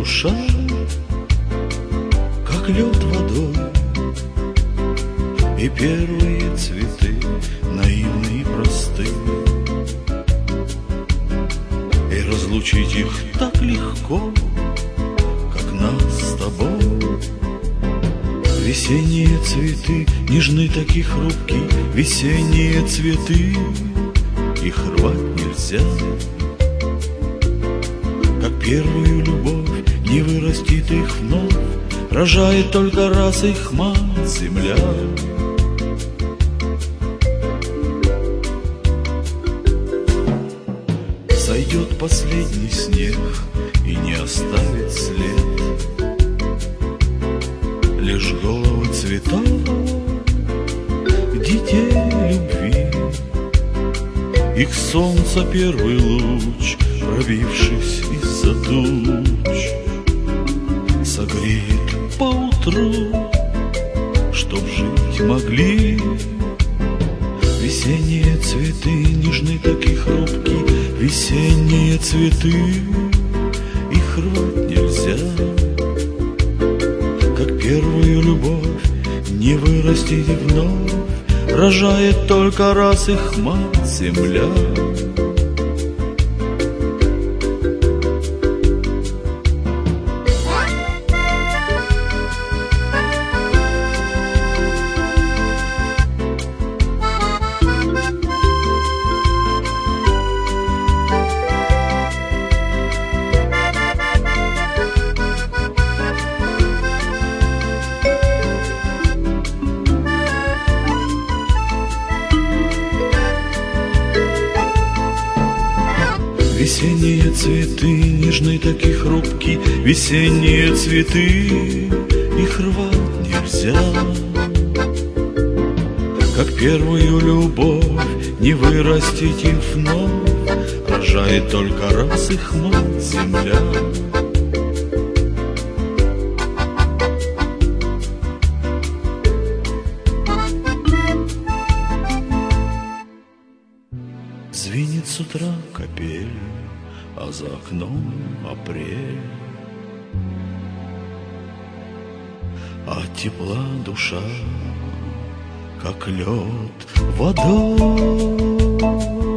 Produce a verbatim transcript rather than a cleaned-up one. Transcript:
душа, как лед водой, и первые цветы наивны и просты, и разлучить их так легко, как нас с тобой. Весенние цветы нежны, такие хрупки, весенние цветы, их рвать нельзя. Как первую любовь не вырастит их вновь, рожает только раз их мать земля. Сойдет последний снег и не оставит след, лишь головы цветов, детей любви. Их солнца первый луч, пробившись из-за туч, согреет поутру, чтоб жить могли. Весенние цветы нежны, такие хрупки, весенние цветы, их рвать нельзя. Как первую любовь не вырастить вновь, рожает только раз их мать земля. Весенние цветы нежны, такие хрупки, весенние цветы, их рвать нельзя. Как первую любовь не вырастить их вновь, рожает только раз их мать земля. Звенит с утра капель, а за окном апрель, а тепла душа, как лед водой.